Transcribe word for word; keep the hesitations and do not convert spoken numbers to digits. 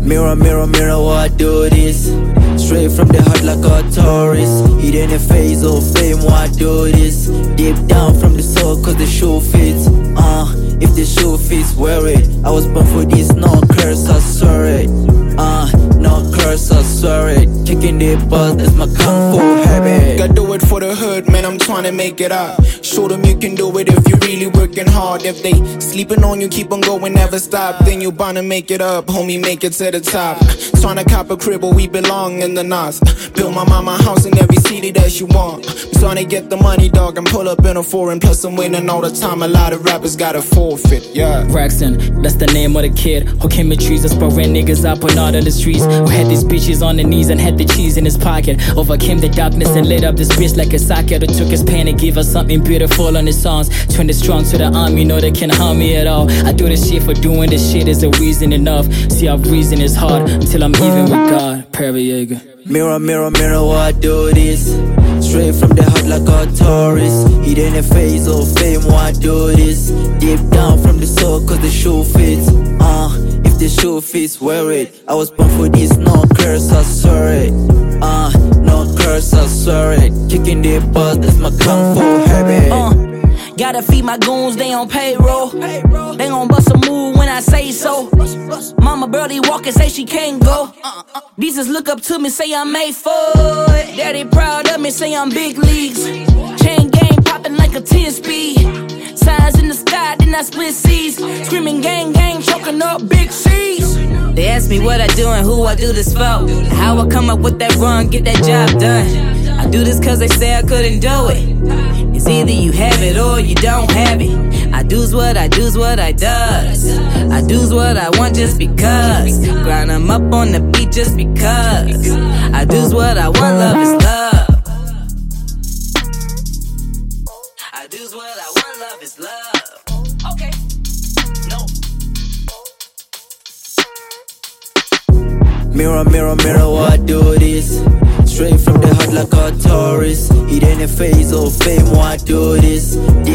Mirror, mirror, mirror, why I do this? Straight from the heart like a tourist. Hidden in phase of fame, why I do this? Deep down from the soul, cause the shoe fits. Uh, if the shoe fits, wear it. I was born for this, no curse, I swear it. Uh, no curse, I swear it. Kicking the buzz, that's my kung fu habit. I do it for the hood, man, I'm trying to make it out. Show them you can do it if you really working hard. If they sleeping on you, keep on going, never stop. Then you bound to make it up, homie, make it to the top. Trying to cop a crib where we belong in the knots. Build my mama house in every city that she want. I'm trying to get the money, dog, and pull up in a foreign. Plus I'm winning all the time, a lot of rappers gotta forfeit, yeah. Braxton, that's the name of the kid who came with trees, spurring niggas up and out of the streets. Who had these bitches on the knees and had the cheese in his pocket. Overcame the darkness and lit up this bitch like a socket. Who took his pain and gave us something beautiful on his songs. Turned it strong to the army, know they can't harm me at all. I do this shit for doing this shit is a reason enough. See how reason is hard until I'm even with God. Period. Mirror, mirror, mirror, why I do this? Straight from the heart like a tourist. Hidden in phase of fame, why I do this? Deep down from the soul, cause the shoe fits. Uh, if the shoe fits, wear it. I was born for this, no curse, I swear it. Uh, no curse, I swear it. Kicking the buzz, that's my kung fu habit. Uh. Gotta feed my goons, they on payroll. They gon' bust a move when I say so. Mama barely walking, say she can't go. Jesus look up to me, say I'm made for it. Daddy proud of me, say I'm big leagues. Chain gang popping like a ten speed. Signs in the sky, then I split seas. Screaming gang gang, choking up big C's. They ask me what I do and who I do this for. How I come up with that run, get that job done. I do this cause they say I couldn't do it. It's either you have it or you don't have it. I do's what I do's what I does. I do's what I want just because. Grind 'em up on the beat just because. I do's what I want, love is love. I do's what I want, love is love. Okay. No. Mirror, mirror, mirror, why I do this? Straight from the heart like a tourist. Hidden in phase of fame, why I do this?